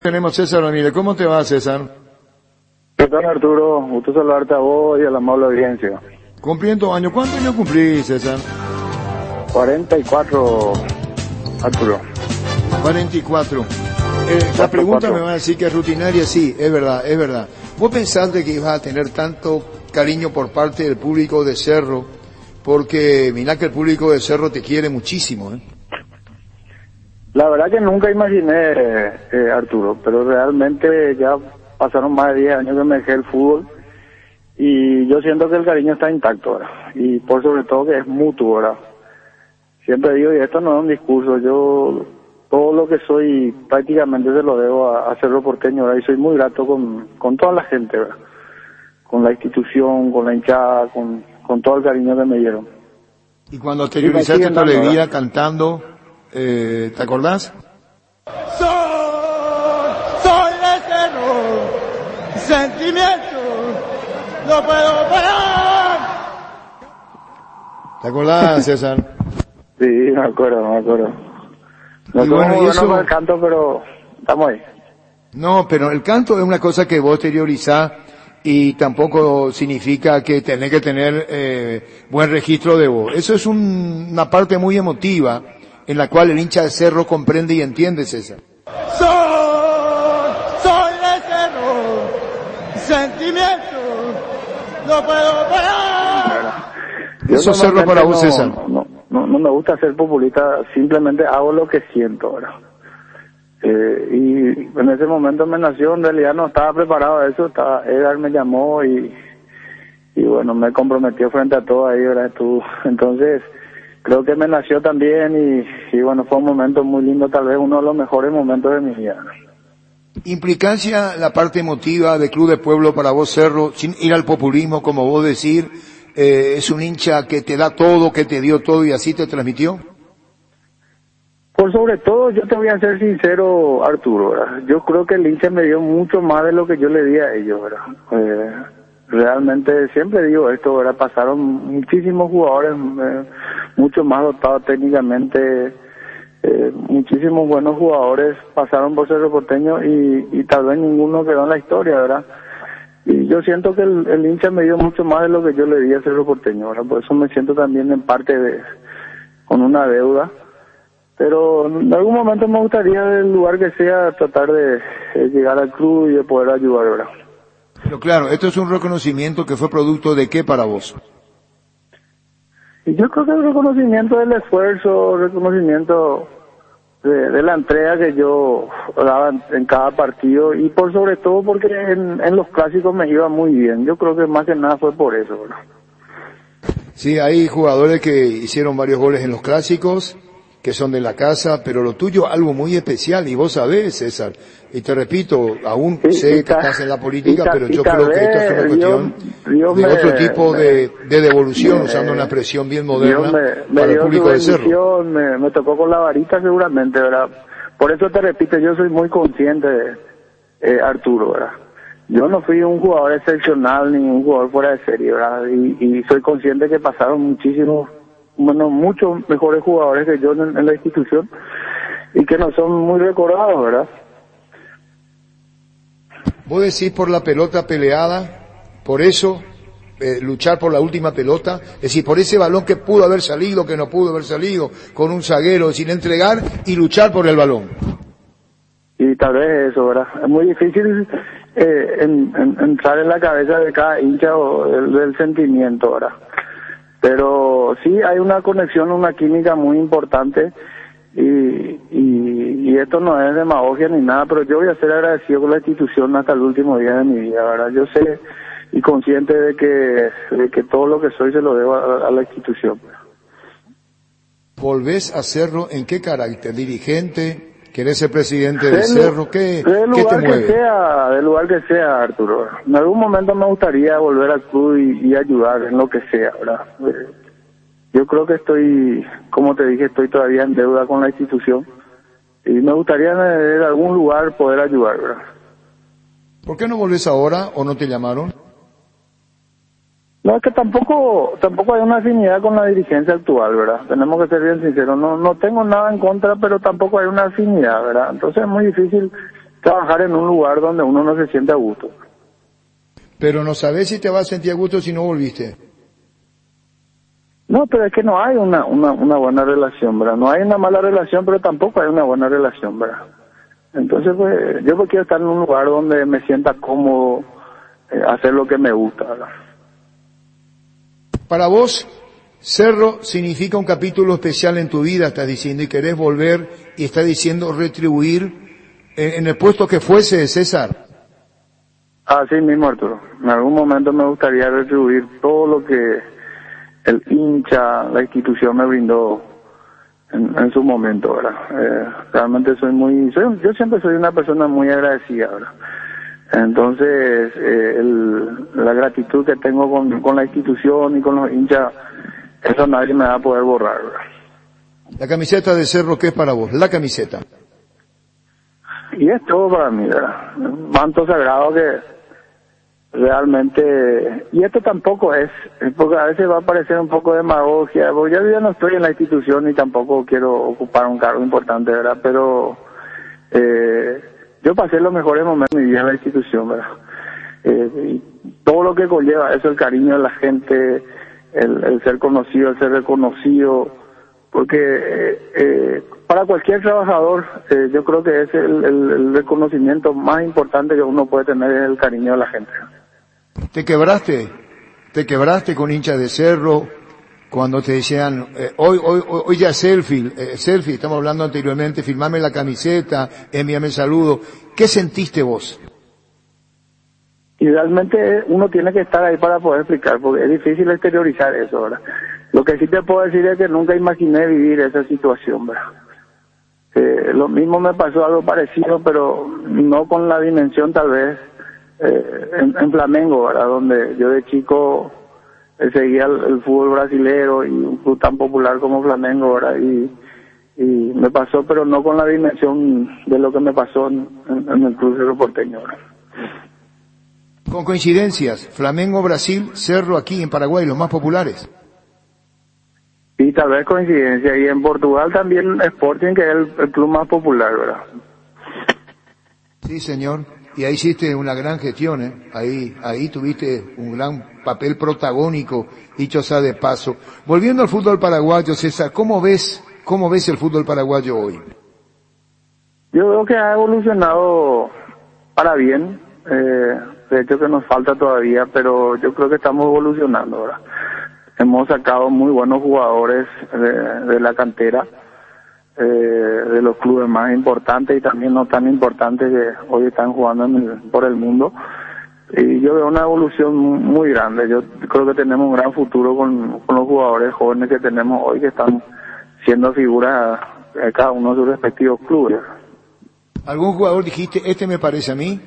Tenemos César Ramírez. ¿Cómo te va, César? ¿Qué tal, Arturo? Gusto saludarte a vos y a la amable audiencia. Cumpliendo años. ¿Cuántos años cumplís, César? 44, Arturo. 44. La pregunta me va a decir que es rutinaria. Sí, es verdad, es verdad. ¿Vos pensaste que ibas a tener tanto cariño por parte del público de Cerro? Porque mirá que el público de Cerro te quiere muchísimo, ¿eh? La verdad que nunca imaginé, Arturo, pero realmente ya pasaron más de 10 años que me dejé el fútbol y yo siento que el cariño está intacto ahora, y por sobre todo que es mutuo ahora. Siempre digo, y esto no es un discurso, yo todo lo que soy prácticamente se lo debo a Cerro Porteño, ¿verdad? Y soy muy grato con toda la gente, ¿verdad? Con la institución, con la hinchada, con todo el cariño que me dieron. Y cuando exteriorizaste tu alegría cantando, ¿te acordás? Soy de Cerro, sentimiento, no puedo parar. ¿Te acordás, César? Sí, me acuerdo. No Y bueno, y eso... con el canto, pero estamos ahí. No, pero el canto es una cosa que vos exteriorizás y tampoco significa que tenés que tener buen registro de voz. Eso es una parte muy emotiva en la cual el hincha de Cerro comprende y entiende, César. Soy de Cerro, sentimiento, no puedo parar. Eso es Cerro para vos, César. No me gusta ser populista, simplemente hago lo que siento ahora. Y en ese momento me nació, en realidad no estaba preparado a eso, Edgar me llamó y bueno, me comprometió frente a todo ahí, ¿verdad? Entonces, creo que me nació también y bueno, fue un momento muy lindo, tal vez uno de los mejores momentos de mi vida. Implicancia la parte emotiva de Club de Pueblo para vos, Cerro, sin ir al populismo, como vos decir, es un hincha que te da todo, que te dio todo y así te transmitió. Por sobre todo, yo te voy a ser sincero, Arturo, ¿verdad? Yo creo que el hincha me dio mucho más de lo que yo le di a ellos, ¿verdad? Realmente siempre digo esto, ¿verdad? Pasaron muchísimos jugadores, mucho más dotados técnicamente, muchísimos buenos jugadores pasaron por Cerro Porteño y tal vez ninguno quedó en la historia, ¿verdad? Y yo siento que el hincha me dio mucho más de lo que yo le di a Cerro Porteño, ¿verdad? Por eso me siento también en parte con una deuda. Pero en algún momento me gustaría, del lugar que sea, tratar de llegar al club y de poder ayudar, ¿verdad? Pero claro, esto es un reconocimiento que fue producto de qué para vos. Y yo creo que el reconocimiento del esfuerzo, reconocimiento de la entrega que yo daba en cada partido y por sobre todo porque en los clásicos me iba muy bien. Yo creo que más que nada fue por eso, ¿verdad? Sí, hay jugadores que hicieron varios goles en los clásicos, que son de la casa, pero lo tuyo algo muy especial, y vos sabés, César, y te repito, aún sé que estás en la política, pero yo creo que esto es una cuestión de otro tipo de devolución, usando una expresión bien moderna para el público de Cerro. Me tocó con la varita seguramente, ¿verdad? Por eso te repito, yo soy muy consciente, Arturo, ¿verdad? Yo no fui un jugador excepcional, ni un jugador fuera de serie, ¿verdad? Y soy consciente que pasaron muchos mejores jugadores que yo en la institución y que no son muy recordados, ¿verdad? Vos decís por la pelota peleada, por eso luchar por la última pelota, es decir, por ese balón que pudo haber salido, que no pudo haber salido, con un zaguero sin entregar y luchar por el balón. Y tal vez eso, ¿verdad? Es muy difícil entrar en la cabeza de cada hincha o del sentimiento, ¿verdad? Pero sí hay una conexión, una química muy importante y esto no es demagogia ni nada, pero yo voy a ser agradecido con la institución hasta el último día de mi vida, ¿verdad? Yo sé y consciente de que todo lo que soy se lo debo a la institución. ¿Volvés a Cerro en qué carácter? ¿Dirigente? ¿Querés ser presidente de Cerro? ¿Qué te mueve? Del lugar que sea, Arturo. En algún momento me gustaría volver al club y ayudar en lo que sea, ¿verdad? Yo creo que como te dije, estoy todavía en deuda con la institución y me gustaría en algún lugar poder ayudar, ¿verdad? ¿Por qué no volvés ahora o no te llamaron? No, es que tampoco hay una afinidad con la dirigencia actual, ¿verdad? Tenemos que ser bien sinceros. No tengo nada en contra, pero tampoco hay una afinidad, ¿verdad? Entonces es muy difícil trabajar en un lugar donde uno no se siente a gusto. Pero no sabes si te vas a sentir a gusto si no volviste. No, pero es que no hay una buena relación, ¿verdad? No hay una mala relación, pero tampoco hay una buena relación, ¿verdad? Entonces, pues, yo quiero estar en un lugar donde me sienta cómodo, hacer lo que me gusta, ¿verdad? Para vos, Cerro significa un capítulo especial en tu vida, estás diciendo, y querés volver, y estás diciendo retribuir en el puesto que fuese, César. Así mismo, Arturo. En algún momento me gustaría retribuir todo lo que el hincha, la institución me brindó en su momento, ¿verdad? Realmente yo siempre soy una persona muy agradecida, ¿verdad? Entonces, la gratitud que tengo con la institución y con los hinchas, eso nadie me va a poder borrar, ¿verdad? La camiseta de Cerro, ¿qué es para vos? La camiseta. Y es todo para mí, ¿verdad? Un manto sagrado que realmente, y esto tampoco es, porque a veces va a parecer un poco demagogia, porque yo ya no estoy en la institución y tampoco quiero ocupar un cargo importante, ¿verdad? Pero yo pasé los mejores momentos de mi vida en la institución, ¿verdad? Y todo lo que conlleva eso, el cariño de la gente, el ser conocido, el ser reconocido, porque para cualquier trabajador yo creo que es el reconocimiento más importante que uno puede tener, es el cariño de la gente. ¿Te quebraste con hinchas de Cerro cuando te decían, hoy ya selfie, estamos hablando anteriormente, filmame la camiseta, envíame el saludo? ¿Qué sentiste vos? Y realmente uno tiene que estar ahí para poder explicar, porque es difícil exteriorizar eso, ¿verdad? Lo que sí te puedo decir es que nunca imaginé vivir esa situación, ¿verdad? Lo mismo me pasó, algo parecido, pero no con la dimensión tal vez en Flamengo, ¿verdad? Donde yo de chico seguía el fútbol brasilero y un club tan popular como Flamengo, ¿verdad? Y me pasó, pero no con la dimensión de lo que me pasó en el club Cerro Porteño, ¿verdad? Con coincidencias, Flamengo, Brasil, Cerro aquí en Paraguay, los más populares. Y tal vez coincidencia, y en Portugal también Sporting, que es el club más popular, ¿verdad? Sí, señor. Y ahí hiciste una gran gestión, ¿eh? Ahí tuviste un gran papel protagónico, dicho sea de paso. Volviendo al fútbol paraguayo, César, ¿cómo ves el fútbol paraguayo hoy? Yo veo que ha evolucionado para bien, de hecho que nos falta todavía, pero yo creo que estamos evolucionando, ¿verdad? Hemos sacado muy buenos jugadores de la cantera, de los clubes más importantes y también no tan importantes que hoy están jugando por el mundo. Y yo veo una evolución muy grande. Yo creo que tenemos un gran futuro con los jugadores jóvenes que tenemos hoy, que están siendo figuras de cada uno de sus respectivos clubes. ¿Algún jugador dijiste, este me parece a mí?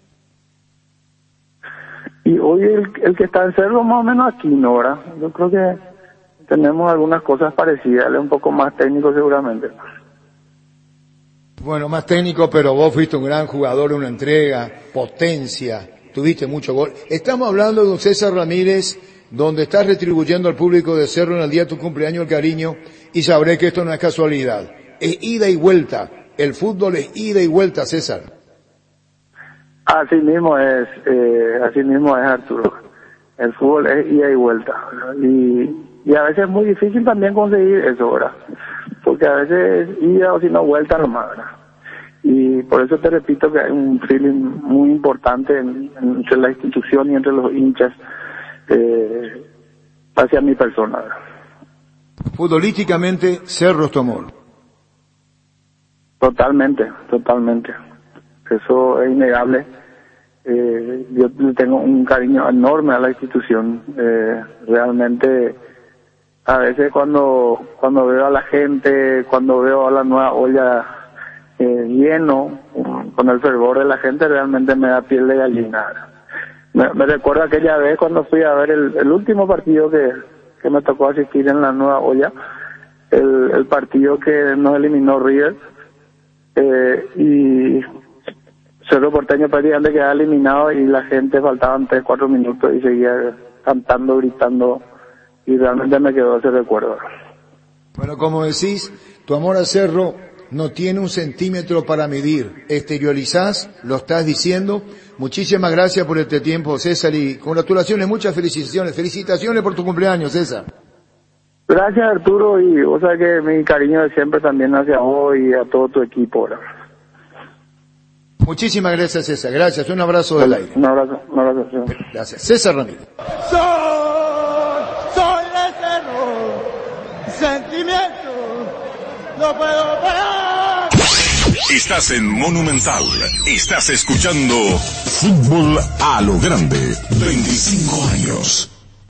Y hoy el que está en Cerro más o menos aquí, ¿no? ¿Verdad? Yo creo que tenemos algunas cosas parecidas, él es un poco más técnico seguramente. Bueno, más técnico, pero vos fuiste un gran jugador, una entrega, potencia, tuviste mucho gol. Estamos hablando de un César Ramírez, donde estás retribuyendo al público de Cerro en el día de tu cumpleaños el cariño, y sabré que esto no es casualidad. Es ida y vuelta. El fútbol es ida y vuelta, César. Así mismo es Arturo. El fútbol es ida y vuelta. Y a veces es muy difícil también conseguir eso, ¿verdad? Porque a veces es ida o si no vuelta nomás, ¿verdad? Y por eso te repito que hay un feeling muy importante entre la institución y entre los hinchas hacia mi persona, ¿verdad? Futbolísticamente, Cerro es tu amor. Totalmente. Eso es innegable. Yo tengo un cariño enorme a la institución. Realmente, a veces cuando veo a la gente, cuando veo a la nueva olla lleno, con el fervor de la gente, realmente me da piel de gallina. Me recuerdo aquella vez cuando fui a ver el último partido que me tocó asistir en la nueva olla, el partido que nos eliminó River, y Cerro Porteño prácticamente quedaba eliminado y la gente faltaban 3-4 minutos y seguía cantando, gritando, y realmente me quedó ese recuerdo. Bueno, como decís, tu amor a Cerro no tiene un centímetro para medir. Exteriorizás, lo estás diciendo. Muchísimas gracias por este tiempo, César, y congratulaciones, muchas felicitaciones. Felicitaciones por tu cumpleaños, César. Gracias, Arturo, y vos sabés que mi cariño de siempre también hacia vos y a todo tu equipo, ¿verdad? Muchísimas gracias, César. Gracias. Un abrazo del aire. Un abrazo. Gracias. César Ramírez. Soy de cerro, sentimiento, no puedo parar. Estás en Monumental. Estás escuchando Fútbol a lo Grande. 25 años.